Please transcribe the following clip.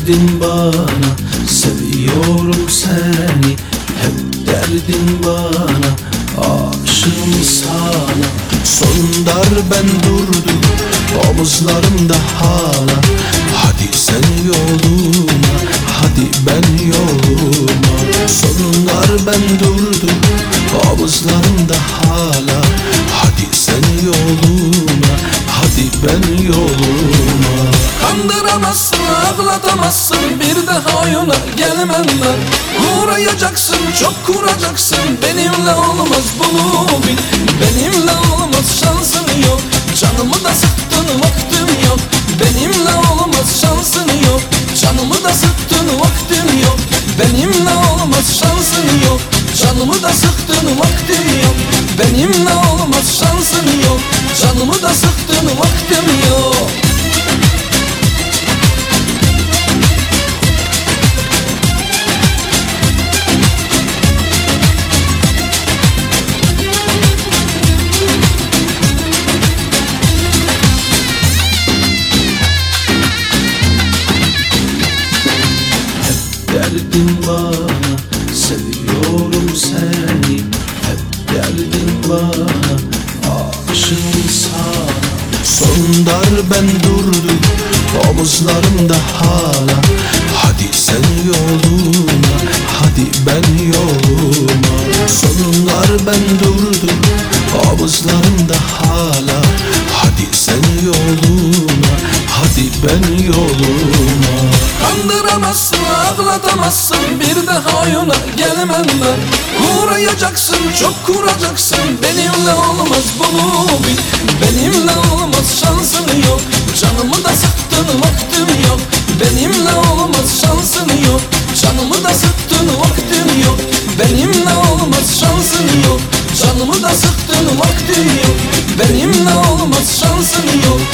derdin bana, seviyorum seni. Hep derdin bana, aşığım sana. Son darben durdu, omuzlarımda hala. Hadi sen yoluna, hadi ben yoluma. Son darben durdu, omuzlarımda hala. Hadi sen yoluna, hadi ben yoluma. Kandıramazsın, ağlatamazsın, bir daha yola gelmem ben. Uğrayacaksın, çok kuracaksın, benimle olmaz bunu bil. Benimle olmaz, şansın yok, canımı da sıktın, vaktim yok. Benimle olmaz, şansın yok, canımı da sıktın, vaktim yok. Benimle olmaz, şansın yok, canımı da sıktın, vaktim yok. Benimle olmaz, şansın yok, canımı da sıktın, vaktim yok. Derdin bana, seviyorum seni. Hep derdin bana, aşığım sana. Son darben durdu, omuzlarımda hala. Hadi sen yoluna, hadi ben yoluma. Son darben durdu, omuzlarımda hala. Hadi sen yoluna, hadi ben yoluma. Kandıramazsın, ağlatamazsın, bir daha yola gelmem ben. Uğrayacaksın, çok kuracaksın, benimle olmaz bunu bil. Benimle olmaz, şansın yok, canımı da sıktın, vaktim yok. Benimle olmaz, şansın yok, canımı da sıktın, vaktim yok. Benimle olmaz, şansın yok, canımı da sıktın, vaktim yok. Benimle olmaz, şansın yok,